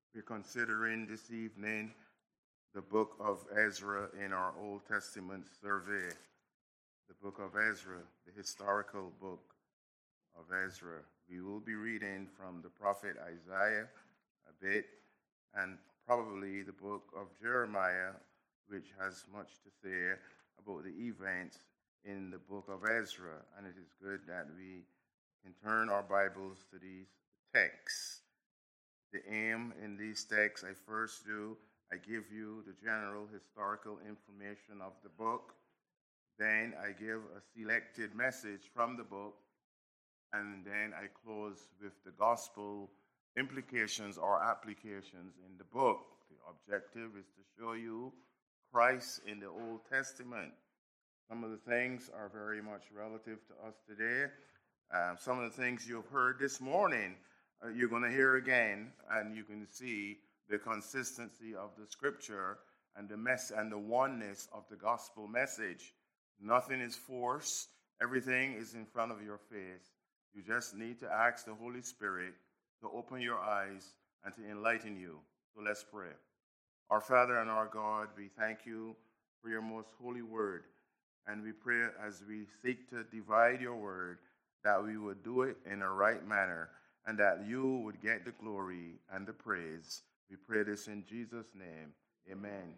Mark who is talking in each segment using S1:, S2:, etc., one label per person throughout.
S1: We're considering this evening the book of Ezra in our Old Testament survey. The book of Ezra, the historical book of Ezra. We will be reading from the prophet Isaiah a bit, and probably the book of Jeremiah, which has much to say about the events in the book of Ezra. And it is good that we can turn our Bibles to these texts. The aim in these texts, I give you the general historical information of the book. Then I give a selected message from the book. And then I close with the gospel implications or applications in the book. The objective is to show you Christ in the Old Testament. Some of the things are very much relative to us today. Some of the things you've heard this morning, you're going to hear again, and you can see the consistency of the scripture and the oneness of the gospel message. Nothing is forced. Everything is in front of your face. You just need to ask the Holy Spirit to open your eyes and to enlighten you. So let's pray. Our Father and our God, we thank you for your most holy word. And we pray as we seek to divide your word that we would do it in a right manner and that you would get the glory and the praise. We pray this in Jesus' name. Amen.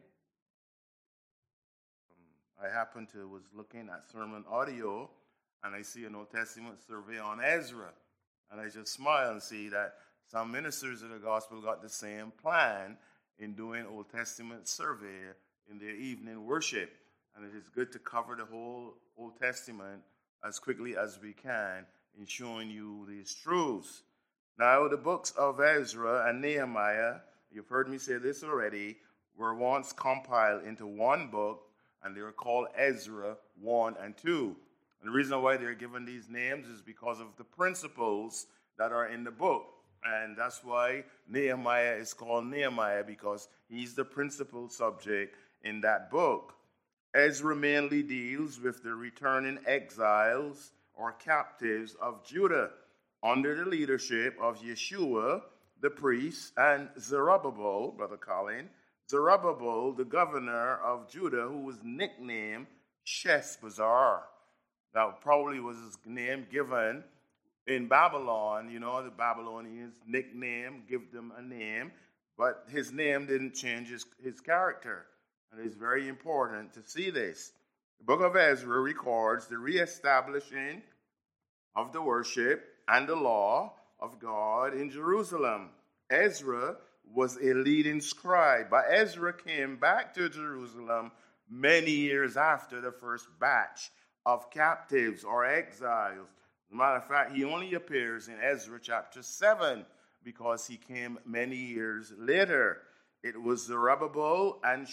S1: I was looking at sermon audio, and I see an Old Testament survey on Ezra. And I just smile and see that some ministers of the gospel got the same plan in doing Old Testament survey in their evening worship. And it is good to cover the whole Old Testament as quickly as we can in showing you these truths. Now, the books of Ezra and Nehemiah, you've heard me say this already, were once compiled into one book, and they were called Ezra 1 and 2. And the reason why they're given these names is because of the principles that are in the book. And that's why Nehemiah is called Nehemiah, because he's the principal subject in that book. Ezra mainly deals with the returning exiles or captives of Judah under the leadership of Yeshua, the priest, and Zerubbabel, Brother Colin, Zerubbabel, the governor of Judah, who was nicknamed Sheshbazzar. That probably was his name given in Babylon. You know, the Babylonians nickname, give them a name, but his name didn't change his character. And it's very important to see this. The book of Ezra records the reestablishing of the worship and the law of God in Jerusalem. Ezra was a leading scribe, but Ezra came back to Jerusalem many years after the first batch of captives or exiles. As a matter of fact, he only appears in Ezra chapter 7 because he came many years later. It was Zerubbabel and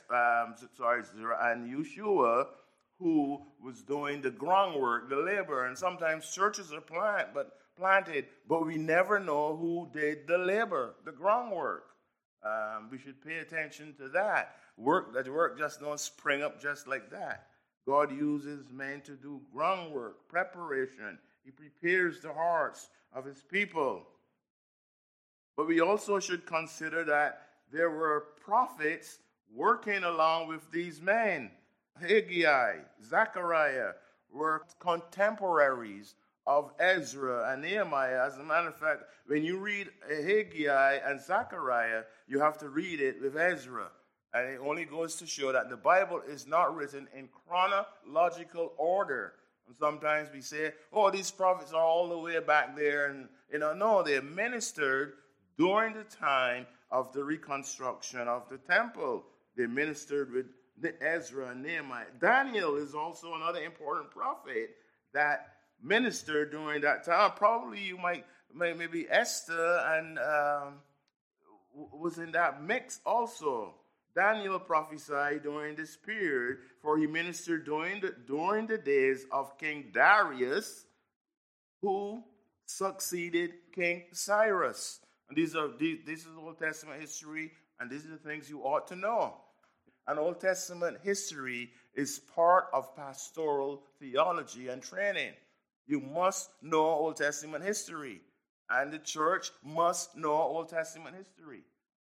S1: Yeshua who was doing the groundwork, the labor. And sometimes churches are planted, but we never know who did the labor, the groundwork. We should pay attention to that. Work just don't spring up just like that. God uses men to do groundwork, preparation. He prepares the hearts of his people. But we also should consider that there were prophets working along with these men. Haggai, Zechariah were contemporaries of Ezra and Nehemiah. As a matter of fact, when you read Haggai and Zechariah, you have to read it with Ezra. And it only goes to show that the Bible is not written in chronological order. And sometimes we say, oh, these prophets are all the way back there. And, no, they ministered during the time of the reconstruction of the temple. They ministered with Ezra and Nehemiah. Daniel is also another important prophet that ministered during that time. Probably you might maybe Esther and was in that mix also. Daniel prophesied during this period, for he ministered during the days of King Darius, who succeeded King Cyrus. And this is Old Testament history, and these are the things you ought to know. And Old Testament history is part of pastoral theology and training. You must know Old Testament history, and the church must know Old Testament history.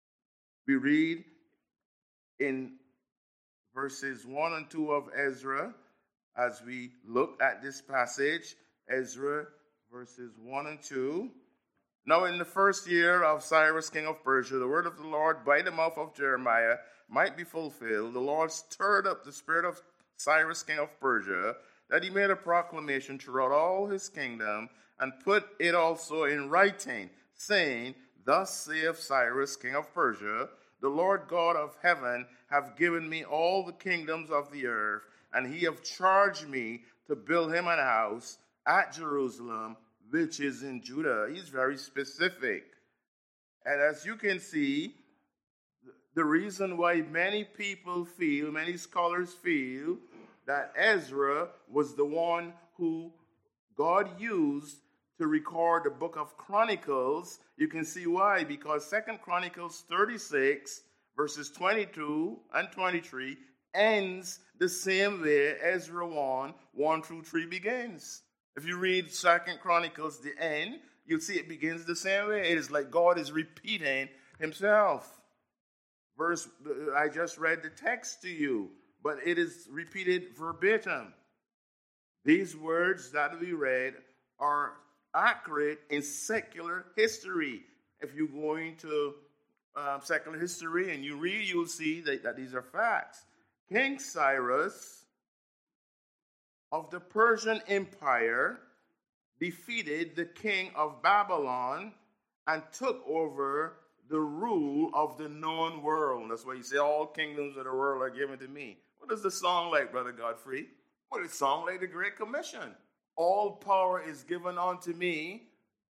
S1: We read in verses 1 and 2 of Ezra, as we look at this passage, Ezra verses 1 and 2. Now in the first year of Cyrus, king of Persia, the word of the Lord by the mouth of Jeremiah might be fulfilled. The Lord stirred up the spirit of Cyrus, king of Persia, that he made a proclamation throughout all his kingdom, and put it also in writing, saying, Thus saith Cyrus, king of Persia, the Lord God of heaven hath given me all the kingdoms of the earth, and he hath charged me to build him an house at Jerusalem, which is in Judah. He's very specific. And as you can see, the reason why many scholars feel, that Ezra was the one who God used to record the book of Chronicles, you can see why. Because 2 Chronicles 36, verses 22 and 23, ends the same way Ezra 1 through 3 begins. If you read 2 Chronicles, the end, you'll see it begins the same way. It is like God is repeating himself. I just read the text to you, but it is repeated verbatim. These words that we read are accurate in secular history. If you go into secular history and you read, you'll see that these are facts. King Cyrus of the Persian Empire defeated the king of Babylon and took over the rule of the known world. That's why you say all kingdoms of the world are given to me. What is the song like, Brother Godfrey? Well, it's a song like the Great Commission. All power is given unto me.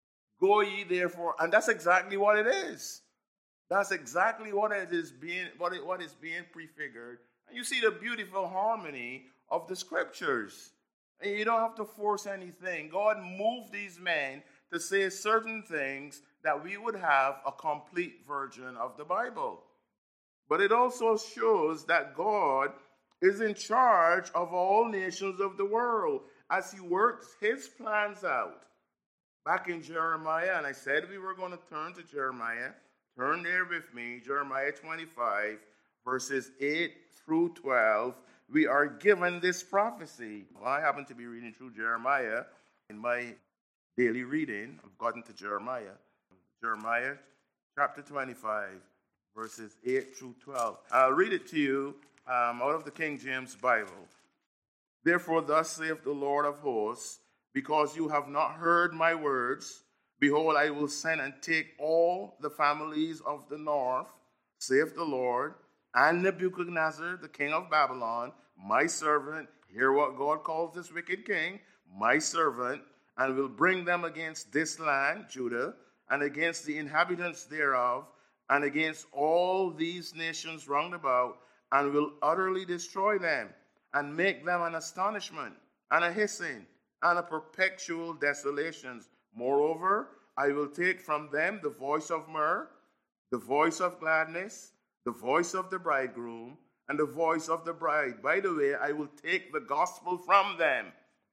S1: Go ye therefore. And that's exactly what it is. That's exactly what it is being, what is being prefigured. And you see the beautiful harmony of the scriptures. And you don't have to force anything. God moved these men to say certain things that we would have a complete version of the Bible. But it also shows that God is in charge of all nations of the world as he works his plans out. Back in Jeremiah, and I said we were going to turn to Jeremiah. Turn there with me, Jeremiah 25, verses 8 through 12. We are given this prophecy. Well, I happen to be reading through Jeremiah in my daily reading. I've gotten to Jeremiah. Jeremiah chapter 25, verses 8 through 12. I'll read it to you out of the King James Bible. Therefore, thus saith the Lord of hosts, because you have not heard my words, behold, I will send and take all the families of the north, saith the Lord, and Nebuchadnezzar, the king of Babylon, my servant, hear what God calls this wicked king, my servant, and will bring them against this land, Judah, and against the inhabitants thereof, and against all these nations round about, and will utterly destroy them, and make them an astonishment, and a hissing, and a perpetual desolations. Moreover, I will take from them the voice of myrrh, the voice of gladness, the voice of the bridegroom, and the voice of the bride. By the way, I will take the gospel from them.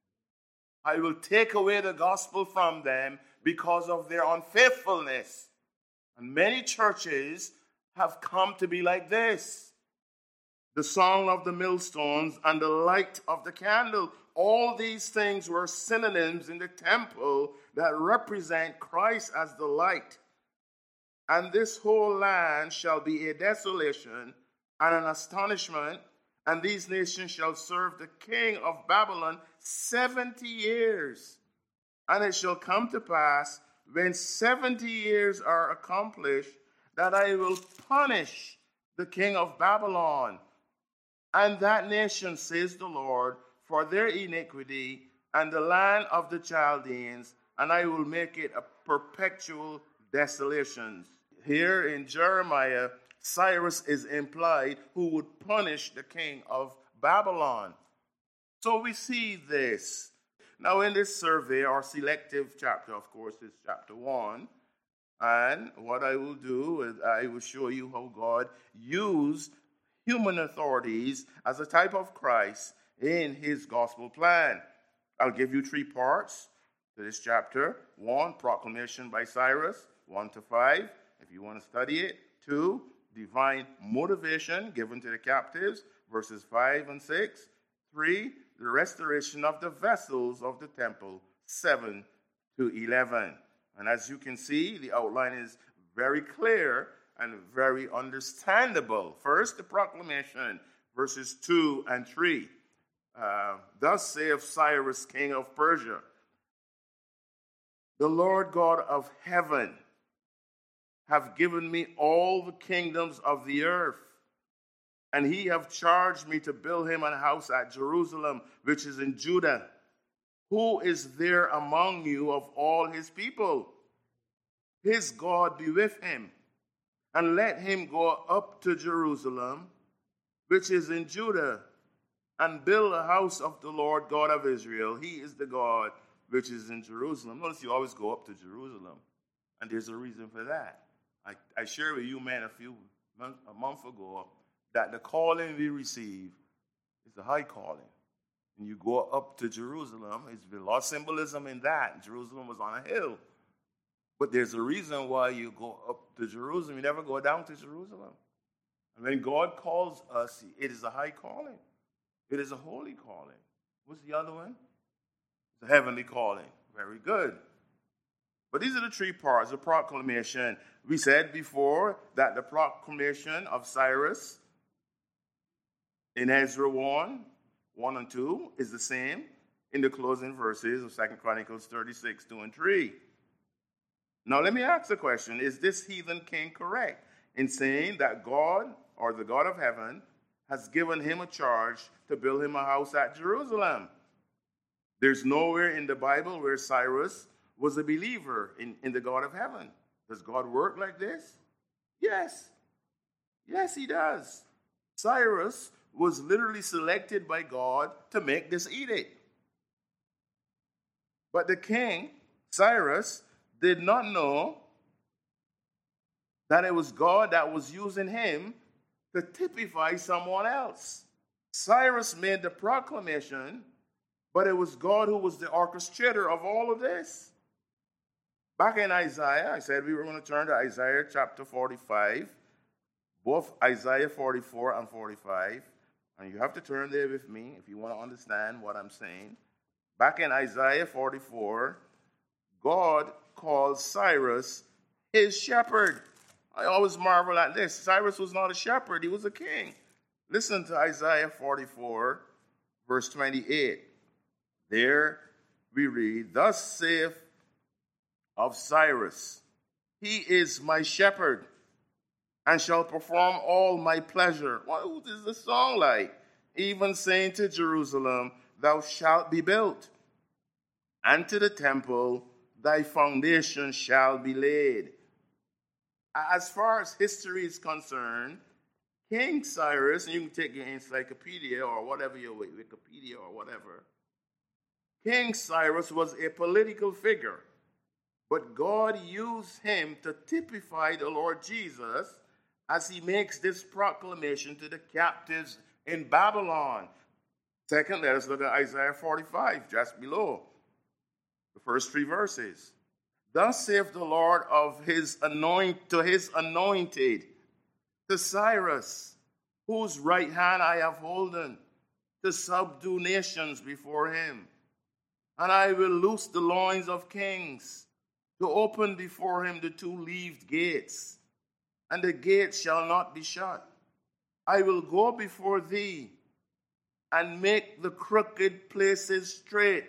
S1: I will take away the gospel from them because of their unfaithfulness. And many churches have come to be like this. The song of the millstones and the light of the candle. All these things were synonyms in the temple that represent Christ as the light. And this whole land shall be a desolation and an astonishment, and these nations shall serve the king of Babylon 70 years. And it shall come to pass, when 70 years are accomplished, that I will punish the king of Babylon and that nation, says the Lord, for their iniquity, and the land of the Chaldeans, and I will make it a perpetual desolation. Here in Jeremiah, Cyrus is implied who would punish the king of Babylon. So we see this. Now in this survey, our selective chapter, of course, is chapter 1. And what I will do is I will show you how God used human authorities as a type of Christ in his gospel plan. I'll give you 3 parts to this chapter. 1, proclamation by Cyrus, 1 to 5, if you want to study it. 2, divine motivation given to the captives, verses 5 and 6. 3, the restoration of the vessels of the temple, 7 to 11. And as you can see, the outline is very clear and very understandable. First, the proclamation, verses 2 and 3. Thus saith Cyrus, king of Persia, the Lord God of heaven have given me all the kingdoms of the earth, and he have charged me to build him an house at Jerusalem, which is in Judah. Who is there among you of all his people? His God be with him, and let him go up to Jerusalem, which is in Judah, and build a house of the Lord God of Israel. He is the God which is in Jerusalem. Notice you always go up to Jerusalem, and there's a reason for that. I shared with you, man, a month ago, that the calling we receive is a high calling. And you go up to Jerusalem, there's a lot of symbolism in that. Jerusalem was on a hill. But there's a reason why you go up to Jerusalem. You never go down to Jerusalem. And when God calls us, it is a high calling. It is a holy calling. What's the other one? It's a heavenly calling. Very good. But these are the three parts of proclamation. We said before that the proclamation of Cyrus in Ezra 1 and 2 is the same in the closing verses of 2 Chronicles 36, 2 and 3. Now let me ask the question, is this heathen king correct in saying that God, or the God of heaven, has given him a charge to build him a house at Jerusalem? There's nowhere in the Bible where Cyrus was a believer in the God of heaven. Does God work like this? Yes. Yes, he does. Cyrus was literally selected by God to make this edict. But the king, Cyrus, did not know that it was God that was using him to typify someone else. Cyrus made the proclamation, but it was God who was the orchestrator of all of this. Back in Isaiah, I said we were going to turn to Isaiah chapter 45, both Isaiah 44 and 45. And you have to turn there with me if you want to understand what I'm saying. Back in Isaiah 44, God calls Cyrus his shepherd. I always marvel at this. Cyrus was not a shepherd, he was a king. Listen to Isaiah 44, verse 28. There we read, Thus saith of Cyrus, he is my shepherd, and shall perform all my pleasure. What is the song like? Even saying to Jerusalem, thou shalt be built, and to the temple thy foundation shall be laid. As far as history is concerned, King Cyrus, and you can take your encyclopedia or whatever, your Wikipedia or whatever, King Cyrus was a political figure, but God used him to typify the Lord Jesus as he makes this proclamation to the captives in Babylon. Second, let us look at Isaiah 45, just below the first three verses. Thus saith the Lord of his anointed, to Cyrus, whose right hand I have holden, to subdue nations before him. And I will loose the loins of kings, to open before him the two-leaved gates, and the gates shall not be shut. I will go before thee, and make the crooked places straight.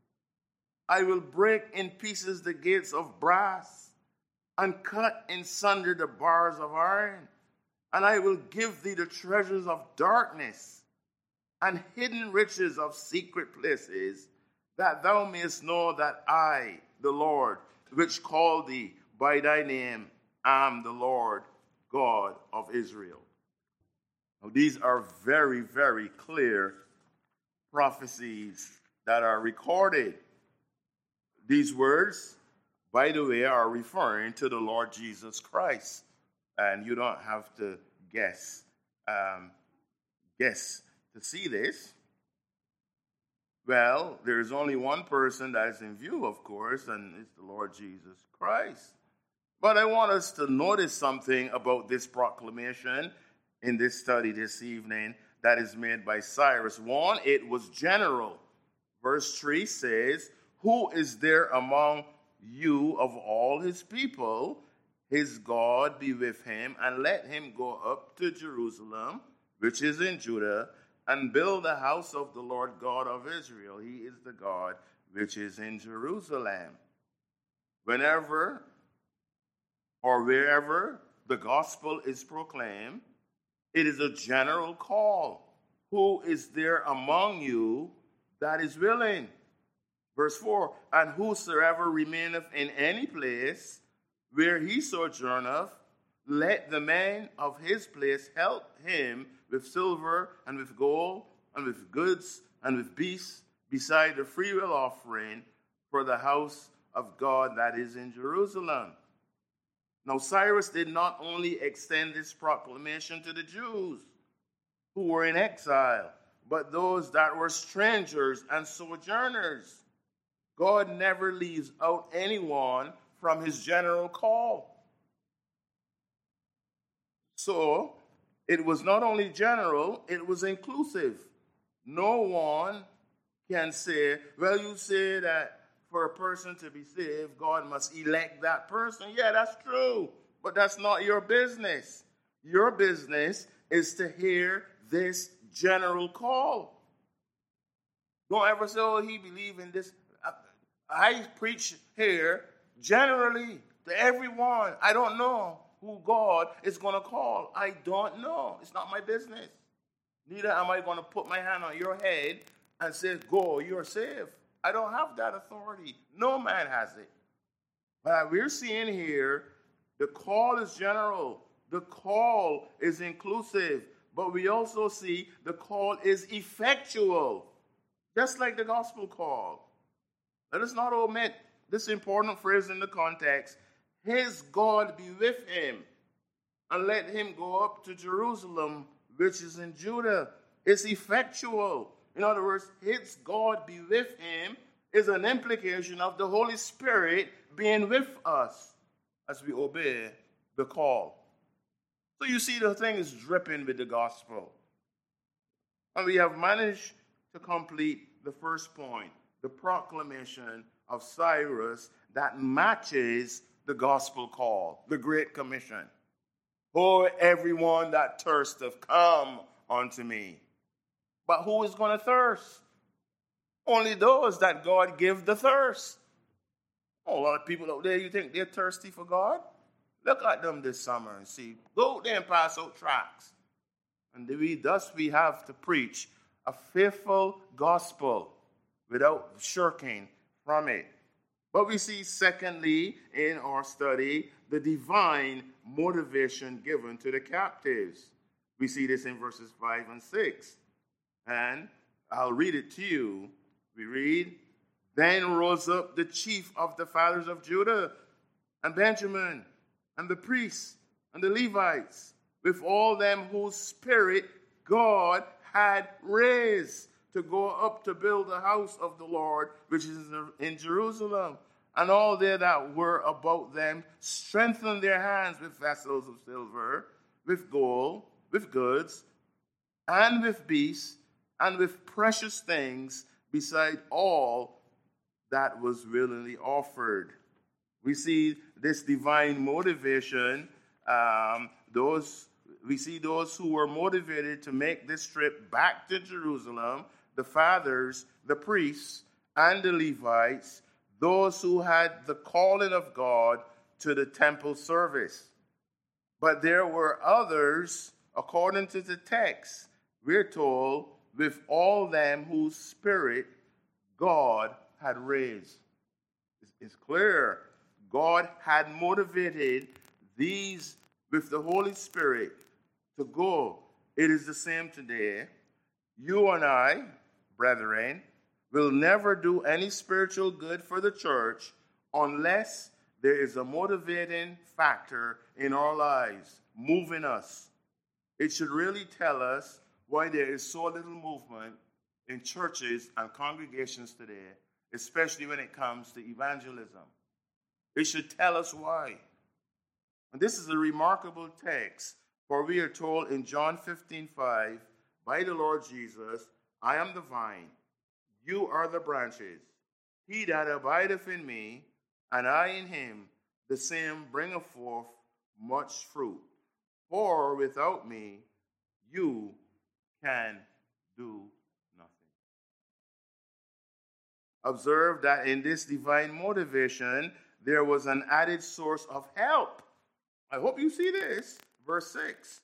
S1: I will break in pieces the gates of brass, and cut in sunder the bars of iron. And I will give thee the treasures of darkness, and hidden riches of secret places, that thou mayest know that I, the Lord, which called thee by thy name, am the Lord God of Israel. Now, these are very, very clear prophecies that are recorded. These words, by the way, are referring to the Lord Jesus Christ. And you don't have to guess to see this. Well, there's only one person that is in view, of course, and it's the Lord Jesus Christ. But I want us to notice something about this proclamation in this study this evening that is made by Cyrus. One, it was general. Verse 3 says, "Who is there among you of all his people? His God be with him, and let him go up to Jerusalem, which is in Judah, and build the house of the Lord God of Israel. He is the God which is in Jerusalem." Whenever or wherever the gospel is proclaimed, it is a general call. Who is there among you that is willing? Verse 4, "And whosoever remaineth in any place where he sojourneth, let the man of his place help him with silver and with gold and with goods and with beasts, beside the freewill offering for the house of God that is in Jerusalem." Now, Cyrus did not only extend this proclamation to the Jews who were in exile, but those that were strangers and sojourners. God never leaves out anyone from his general call. So, it was not only general, it was inclusive. No one can say, well, you say that for a person to be saved, God must elect that person. Yeah, that's true, but that's not your business. Your business is to hear this general call. Don't ever say, oh, he believe in this. I preach here generally to everyone. I don't know who God is going to call. I don't know. It's not my business. Neither am I going to put my hand on your head and say, go, you're saved. I don't have that authority. No man has it. But we're seeing here, the call is general. The call is inclusive. But we also see the call is effectual. Just like the gospel call. Let us not omit this important phrase in the context. His God be with him, and let him go up to Jerusalem, which is in Judah. It's effectual. In other words, his God be with him is an implication of the Holy Spirit being with us as we obey the call. So you see, the thing is dripping with the gospel. And we have managed to complete the first point, the proclamation of Cyrus that matches the gospel call, the Great Commission. "Oh, everyone that thirsteth, come unto me." But who is going to thirst? Only those that God give the thirst. Oh, a lot of people out there, you think they're thirsty for God? Look at them this summer and see. Go out there and pass out tracts. And thus we have to preach a faithful gospel without shirking from it. But we see, secondly, in our study, the divine motivation given to the captives. We see this in verses 5 and 6. And I'll read it to you. We read, "Then rose up the chief of the fathers of Judah and Benjamin and the priests and the Levites with all them whose spirit God had raised to go up to build the house of the Lord, which is in Jerusalem. And all they that were about them strengthened their hands with vessels of silver, with gold, with goods, and with beasts, and with precious things, beside all that was willingly offered." We see this divine motivation. We see those who were motivated to make this trip back to Jerusalem, the fathers, the priests, and the Levites, those who had the calling of God to the temple service. But there were others, according to the text, we're told, with all them whose spirit God had raised. It's clear. God had motivated these with the Holy Spirit to go. It is the same today. You and I, brethren, will never do any spiritual good for the church unless there is a motivating factor in our lives, moving us. It should really tell us why there is so little movement in churches and congregations today, especially when it comes to evangelism. It should tell us why. And this is a remarkable text, for we are told in John 15:5 by the Lord Jesus, I am the vine, you are the branches. He that abideth in me, and I in him, the same bringeth forth much fruit. For without me, you can do nothing. Observe that in this divine motivation, there was an added source of help. I hope you see this. Verse 6.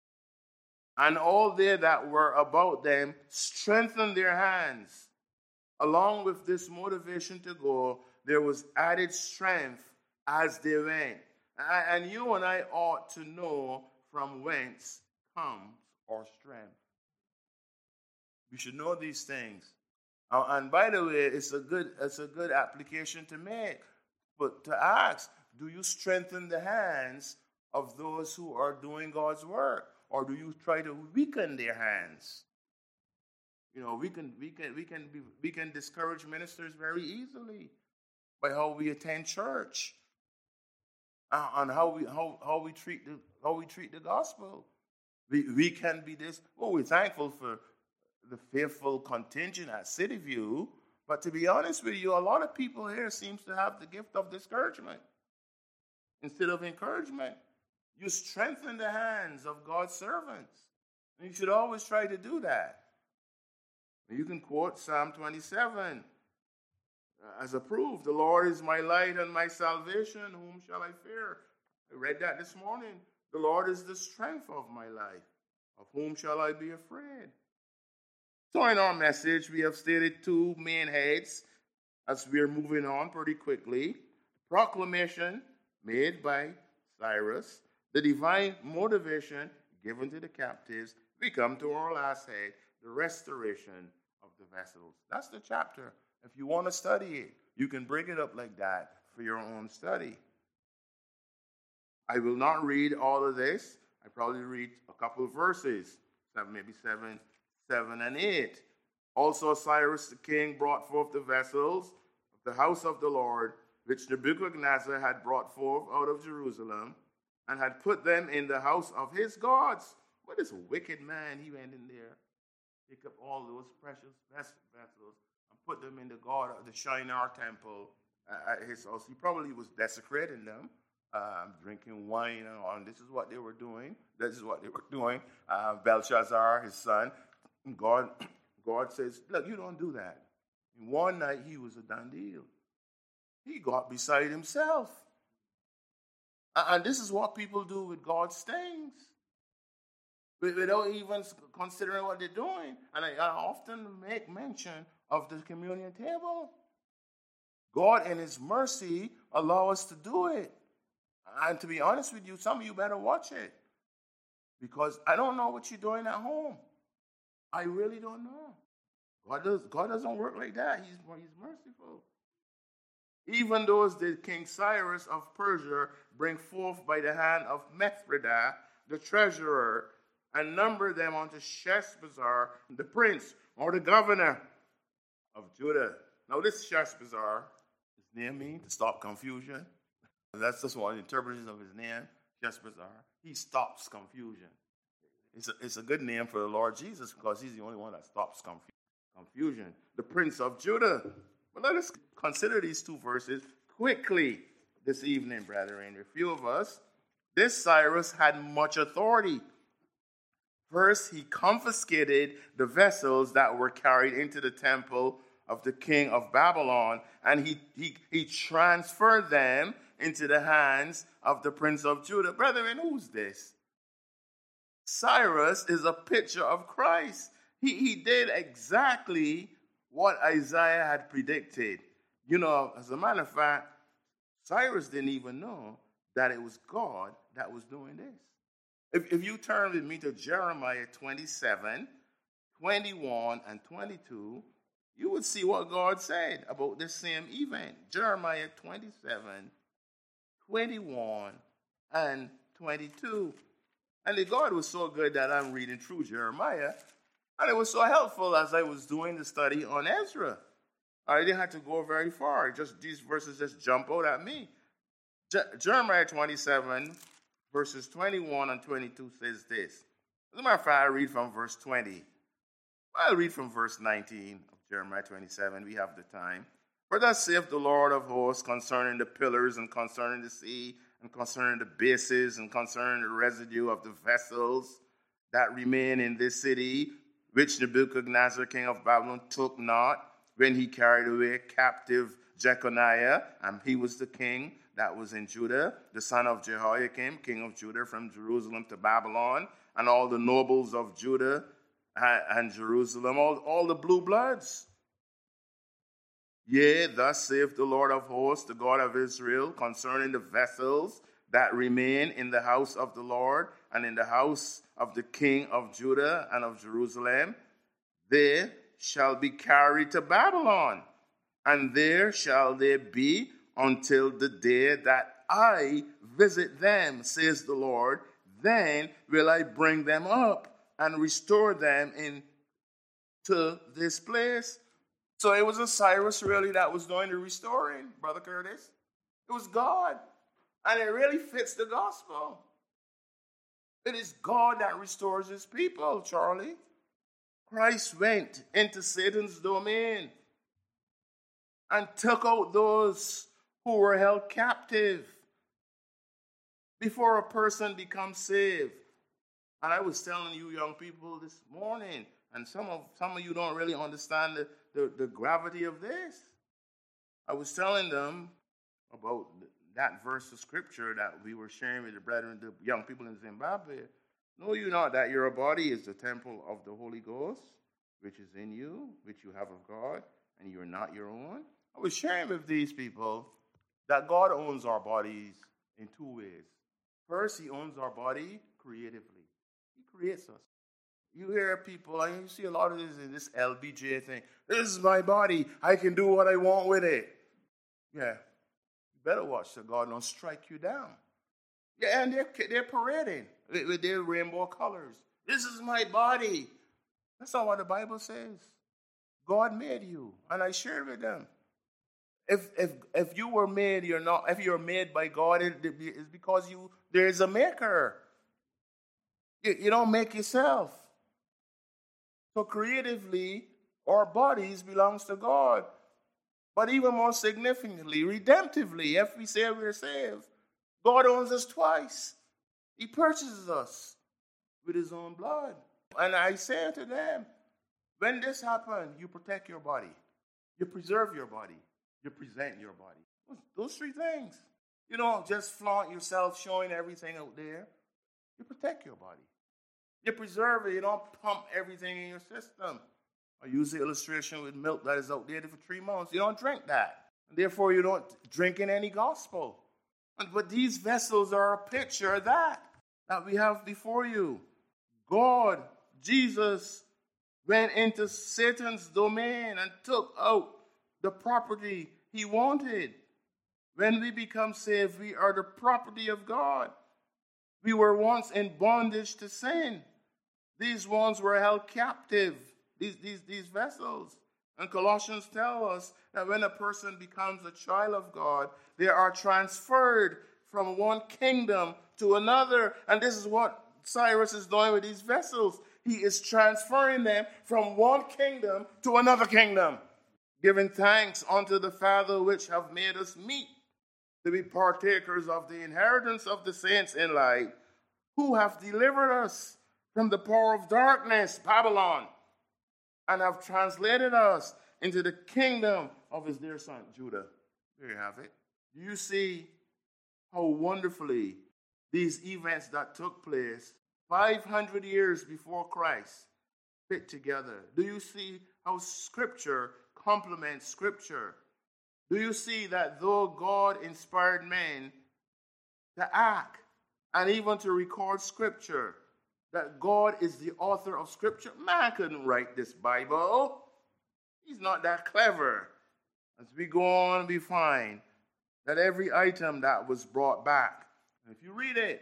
S1: And all they that were about them strengthened their hands. Along with this motivation to go, there was added strength as they went. And you and I ought to know from whence comes our strength. We should know these things. And by the way, it's a good application to make. But to ask, do you strengthen the hands of those who are doing God's work? Or do you try to weaken their hands? You know, we can discourage ministers very easily by how we attend church, and how we treat the gospel. We can be this. Well, we're thankful for the faithful contingent at City View, but to be honest with you, a lot of people here seems to have the gift of discouragement instead of encouragement. You strengthen the hands of God's servants, and you should always try to do that. You can quote Psalm 27 as a proof. The Lord is my light and my salvation. Whom shall I fear? I read that this morning. The Lord is the strength of my life. Of whom shall I be afraid? So in our message, we have stated two main heads as we are moving on pretty quickly. Proclamation made by Cyrus. The divine motivation given to the captives. We come to our last head, the restoration of the vessels. That's the chapter. If you want to study it, you can break it up like that for your own study. I will not read all of this. I probably read a couple of verses, maybe 7 and 8. Also Cyrus the king brought forth the vessels of the house of the Lord, which Nebuchadnezzar had brought forth out of Jerusalem, and had put them in the house of his gods. What is a wicked man? He went in there, pick up all those precious vessels, and put them in the God of the Shinar temple at his house. He probably was desecrating them, drinking wine, and this is what they were doing. Belshazzar, his son, God says, look, you don't do that. And one night he was a done deal. He got beside himself. And this is what people do with God's things, without even considering what they're doing. And I often make mention of the communion table. God in his mercy allow us to do it. And to be honest with you, some of you better watch it. Because I don't know what you're doing at home. I really don't know. God doesn't work like that. He's merciful. Even those did King Cyrus of Persia bring forth by the hand of Mithridates, the treasurer, and number them unto Sheshbazzar, the prince, or the governor of Judah. Now this Sheshbazzar, his name means to stop confusion. That's just one of the interpretations of his name, Sheshbazzar. He stops confusion. It's a good name for the Lord Jesus because he's the only one that stops confusion. The prince of Judah. But let us consider these two verses quickly this evening, brethren. A few of us. This Cyrus had much authority. First, he confiscated the vessels that were carried into the temple of the king of Babylon, and he transferred them into the hands of the prince of Judah. Brethren, who's this? Cyrus is a picture of Christ. He did exactly what Isaiah had predicted. You know, as a matter of fact, Cyrus didn't even know that it was God that was doing this. If you turn with me to Jeremiah 27, 21, and 22, you would see what God said about this same event. Jeremiah 27, 21, and 22. And God was so good that I'm reading through Jeremiah, and it was so helpful as I was doing the study on Ezra. I didn't have to go very far. Just these verses just jump out at me. Jeremiah 27, verses 21 and 22 says this. As a matter of fact, I read from verse 20. I'll read from verse 19 of Jeremiah 27. We have the time. For thus saith the Lord of hosts concerning the pillars and concerning the sea and concerning the bases and concerning the residue of the vessels that remain in this city, which Nebuchadnezzar, king of Babylon, took not when he carried away captive Jeconiah, and he was the king that was in Judah, the son of Jehoiakim, king of Judah, from Jerusalem to Babylon, and all the nobles of Judah and Jerusalem, all the blue bloods. Yea, thus saith the Lord of hosts, the God of Israel, concerning the vessels that remain in the house of the Lord and in the house of the king of Judah and of Jerusalem, they shall be carried to Babylon, and there shall they be until the day that I visit them, says the Lord. Then will I bring them up and restore them into this place. So it was Cyrus really that was doing the restoring, Brother Curtis. It was God. And it really fits the gospel. It is God that restores his people, Charlie. Christ went into Satan's domain and took out those who were held captive before a person becomes saved. And I was telling you young people this morning, and some of you don't really understand the gravity of this. I was telling them about that verse of scripture that we were sharing with the brethren, the young people in Zimbabwe. Know you not that your body is the temple of the Holy Ghost, which is in you, which you have of God, and you're not your own? I was sharing with these people that God owns our bodies in two ways. First, he owns our body creatively. He creates us. You hear people, and you see a lot of this in this LBJ thing. This is my body. I can do what I want with it. Yeah. You better watch so God don't strike you down. Yeah, and they're parading with their rainbow colors. This is my body. That's not what the Bible says. God made you, and I shared with them. If you were made, you're not. If you're made by God, it's because there is a maker. You don't make yourself. So creatively, our bodies belongs to God. But even more significantly, redemptively, if we say we're saved, God owns us twice. He purchases us with his own blood. And I say to them, when this happens, you protect your body. You preserve your body. You present your body. Those three things. You don't just flaunt yourself showing everything out there. You protect your body. You preserve it. You don't pump everything in your system. I use the illustration with milk that is out there for 3 months. You don't drink that. And therefore, you don't drink in any gospel. But these vessels are a picture of that we have before you. God, Jesus, went into Satan's domain and took out the property he wanted. When we become saved, we are the property of God. We were once in bondage to sin. These ones were held captive, these vessels. And Colossians tell us that when a person becomes a child of God, they are transferred from one kingdom to another. And this is what Cyrus is doing with these vessels. He is transferring them from one kingdom to another kingdom, giving thanks unto the Father which have made us meet to be partakers of the inheritance of the saints in light, who have delivered us from the power of darkness, Babylon, and have translated us into the kingdom of his dear son, Judah. There you have it. Do you see how wonderfully these events that took place 500 years before Christ fit together? Do you see how Scripture complements Scripture? Do you see that though God inspired men to act and even to record Scripture, that God is the author of Scripture? Man couldn't write this Bible. He's not that clever. As we go on, we find that every item that was brought back, and if you read it,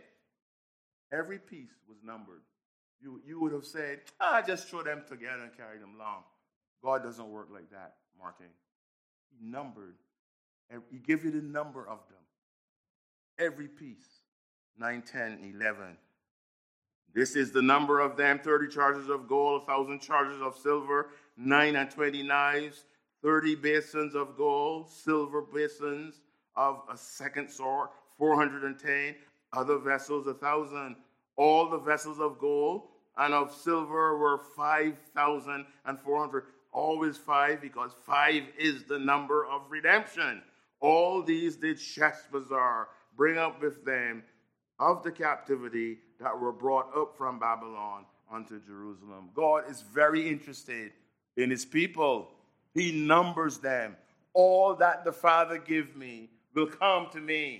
S1: every piece was numbered. You would have said, just throw them together and carry them along. God doesn't work like that, Martin. He numbered. He gave you the number of them. Every piece. 9, 10, 11. This is the number of them: 30 charges of gold, 1,000 charges of silver, 9 and 20 knives, 30 basins of gold, silver basins of a second sort, 410, other vessels 1,000. All the vessels of gold and of silver were 5,400. Always 5, because 5 is the number of redemption. All these did Sheshbazzar bring up with them of the captivity that were brought up from Babylon unto Jerusalem. God is very interested in his people. He numbers them. All that the Father give me will come to me.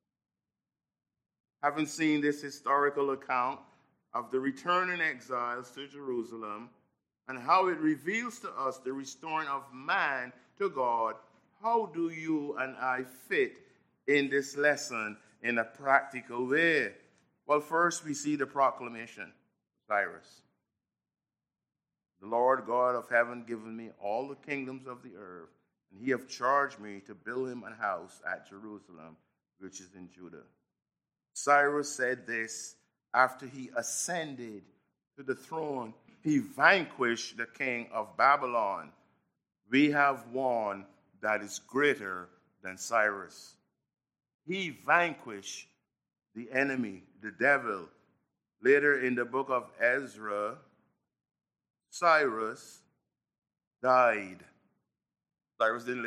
S1: Having seen this historical account of the returning exiles to Jerusalem and how it reveals to us the restoring of man to God, how do you and I fit in this lesson in a practical way? Well, first we see the proclamation, Cyrus. The Lord God of heaven given me all the kingdoms of the earth, and he hath charged me to build him an house at Jerusalem, which is in Judah. Cyrus said this after he ascended to the throne. He vanquished the king of Babylon. We have one that is greater than Cyrus. He vanquished the enemy, the devil. Later in the book of Ezra, Cyrus died. Cyrus didn't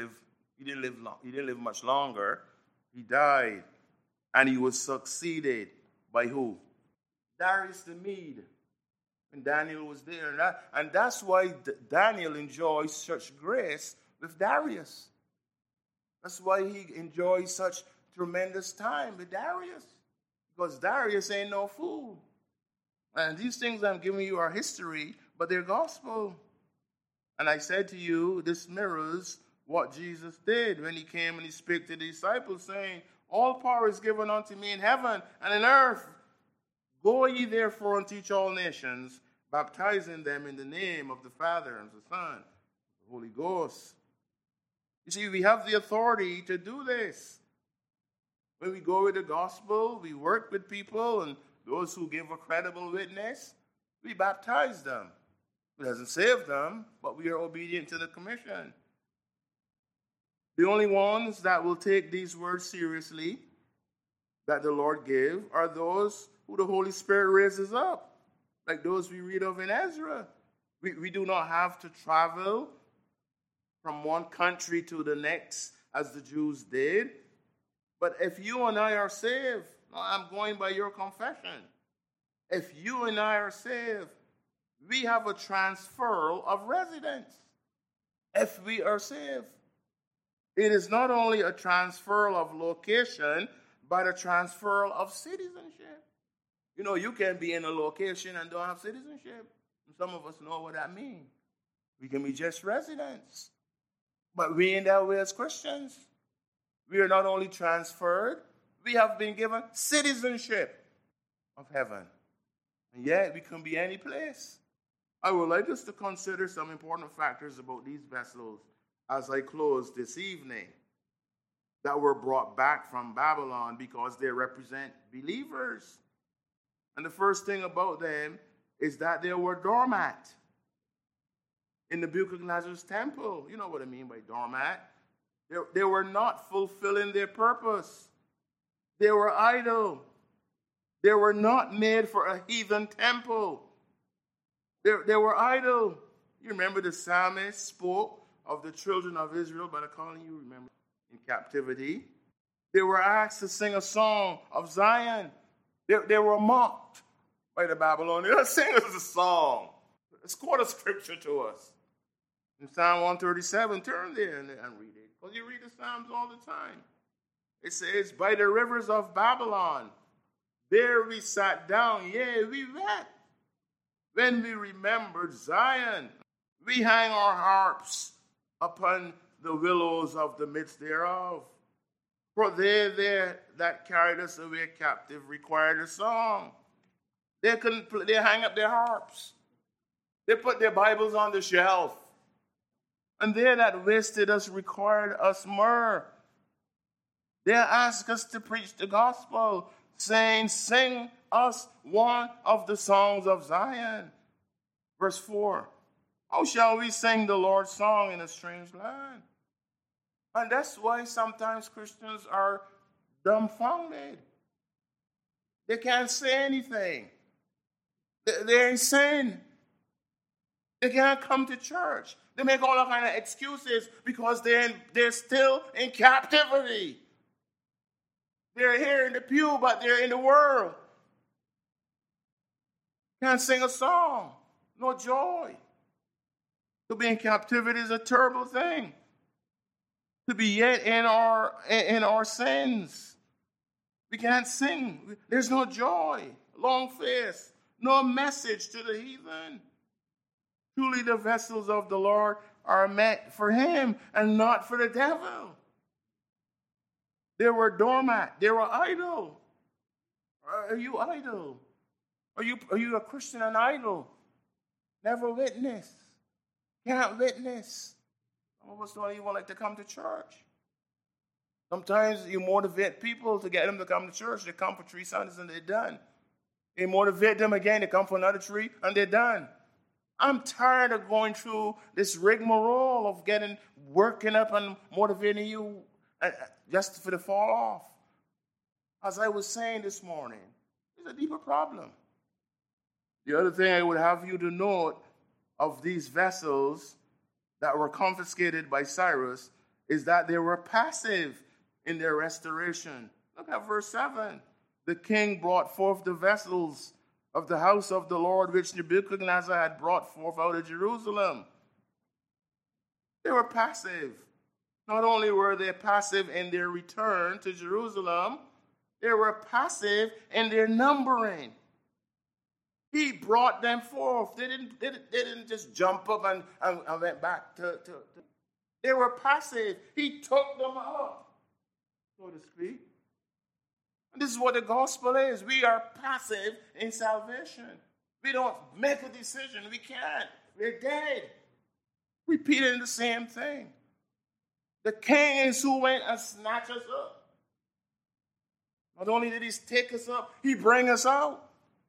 S1: live much longer. He died. And he was succeeded by who? Darius the Mede. And Daniel was there. And that's why Daniel enjoys such grace with Darius. That's why he enjoys such tremendous time with Darius. Because Darius ain't no fool. And these things I'm giving you are history, but they're gospel. And I said to you, this mirrors what Jesus did when he came and he spoke to the disciples, saying, all power is given unto me in heaven and in earth. Go ye therefore and teach all nations, baptizing them in the name of the Father and the Son and the Holy Ghost. You see, we have the authority to do this. When we go with the gospel, we work with people, and those who give a credible witness, we baptize them. It doesn't save them, but we are obedient to the commission. The only ones that will take these words seriously that the Lord gave are those who the Holy Spirit raises up, like those we read of in Ezra. We do not have to travel from one country to the next as the Jews did. But if you and I are saved, I'm going by your confession. If you and I are saved, we have a transfer of residence. If we are saved, it is not only a transfer of location, but a transfer of citizenship. You know, you can be in a location and don't have citizenship. And some of us know what that means. We can be just residents. But we ain't that way as Christians. We are not only transferred, we have been given citizenship of heaven. And yet we can be any place. I would like us to consider some important factors about these vessels as I close this evening that were brought back from Babylon because they represent believers. And the first thing about them is that they were doormat in Nebuchadnezzar's temple. You know what I mean by doormat. They were not fulfilling their purpose. They were idle. They were not made for a heathen temple. They were idle. You remember the psalmist spoke of the children of Israel by the calling, you remember, in captivity. They were asked to sing a song of Zion. They were mocked by the Babylonians. Let's sing us a song. Let's quote a scripture to us. In Psalm 137, turn there and read it. Because you read the Psalms all the time. It says, by the rivers of Babylon, there we sat down, yea, we wept. When we remembered Zion, we hang our harps upon the willows of the midst thereof. For they that carried us away captive required a song. They hang up their harps. They put their Bibles on the shelf. And they that wasted us required us myrrh. They ask us to preach the gospel, saying, sing us one of the songs of Zion. Verse 4, how shall we sing the Lord's song in a strange land? And that's why sometimes Christians are dumbfounded. They can't say anything. They're in sin. They can't come to church. They make all kind of excuses because they're still in captivity. They're here in the pew, but they're in the world. Can't sing a song. No joy. To be in captivity is a terrible thing. To be yet in our sins. We can't sing. There's no joy. Long face. No message to the heathen. Truly the vessels of the Lord are meant for him and not for the devil. They were doormat. They were idle. Are you idle? Are you a Christian and idle? Never witness. Can't witness. Some of us don't even like to come to church. Sometimes you motivate people to get them to come to church. They come for 3 Sundays and they're done. You motivate them again, they come for another 3 and they're done. I'm tired of going through this rigmarole of working up and motivating you just for the fall off. As I was saying this morning, it's a deeper problem. The other thing I would have you to note of these vessels that were confiscated by Cyrus is that they were passive in their restoration. Look at verse 7. The king brought forth the vessels of the house of the Lord, which Nebuchadnezzar had brought forth out of Jerusalem. They were passive. Not only were they passive in their return to Jerusalem, they were passive in their numbering. He brought them forth. They didn't just jump up and went back to. They were passive. He took them up, so to speak. And this is what the gospel is. We are passive in salvation. We don't make a decision. We can't. We're dead. Repeating the same thing. The king is who went and snatched us up. Not only did he take us up, he bring us out.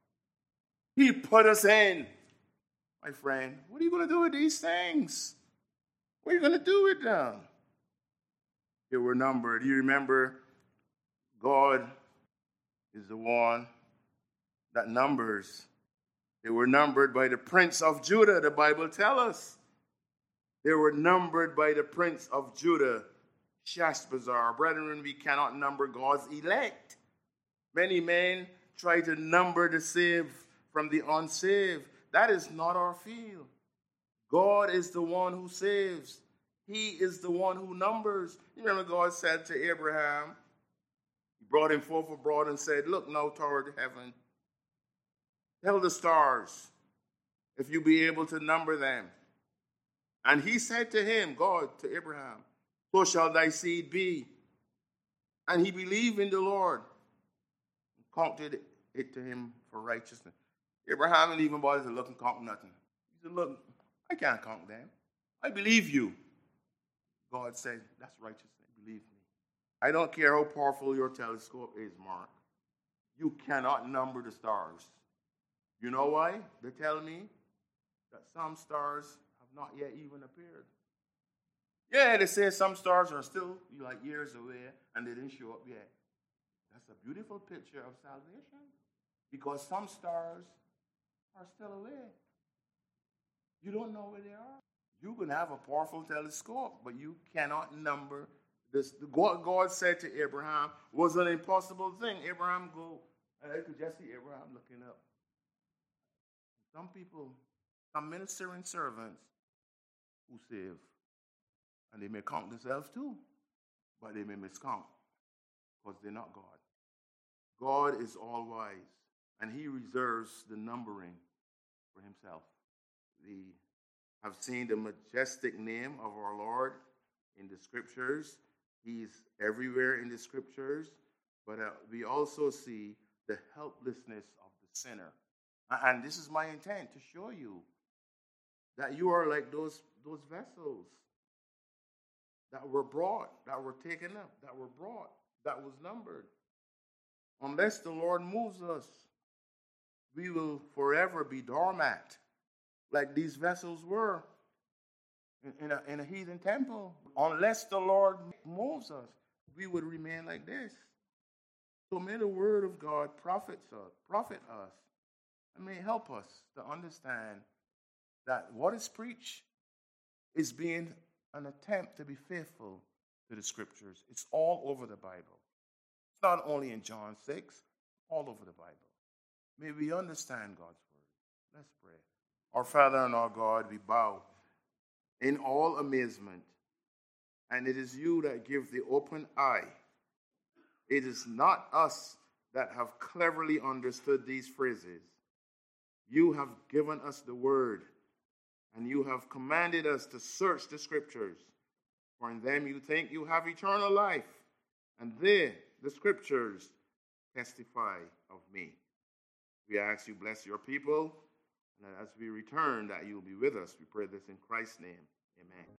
S1: He put us in. My friend, what are you going to do with these things? What are you going to do with them? They were numbered. You remember, God is the one that numbers. They were numbered by the prince of Judah, the Bible tells us. They were numbered by the prince of Judah, Shashbazzar. Brethren, we cannot number God's elect. Many men try to number the saved from the unsaved. That is not our field. God is the one who saves. He is the one who numbers. You remember God said to Abraham, he brought him forth abroad and said, look now toward heaven. Tell the stars if you be able to number them. And he said to him, God, to Abraham, so shall thy seed be. And he believed in the Lord and counted it to him for righteousness. Abraham didn't even bother to look and count nothing. He said, look, I can't count them. I believe you. God said, that's righteousness. Believe me. I don't care how powerful your telescope is, Mark. You cannot number the stars. You know why? They tell me that some stars have not yet even appeared. Yeah, they say some stars are still like years away and they didn't show up yet. That's a beautiful picture of salvation because some stars are still away. You don't know where they are. You can have a powerful telescope, but you cannot number this. What God said to Abraham was an impossible thing. Abraham I could just see Abraham looking up. Some people, some ministering servants who save, and they may count themselves too, but they may miscount because they're not God. God is all wise, and he reserves the numbering for himself. We have seen the majestic name of our Lord in the scriptures. He's everywhere in the scriptures, but we also see the helplessness of the sinner. And this is my intent, to show you that you are like those vessels that were brought, that were taken up, that were brought. that was numbered. Unless the Lord moves us, we will forever be doormat, like these vessels were in a heathen temple. Unless the Lord moves us, we would remain like this. So may the word of God profit us, and may help us to understand that what is preached is being an attempt to be faithful to the scriptures. It's all over the Bible. It's not only in John 6, all over the Bible. May we understand God's word. Let's pray. Our Father and our God, we bow in all amazement, and it is you that give the open eye. It is not us that have cleverly understood these phrases. You have given us the word, and you have commanded us to search the scriptures, for in them you think you have eternal life, and there the scriptures testify of me. We ask you bless your people, and that as we return, that you will be with us. We pray this in Christ's name. Amen.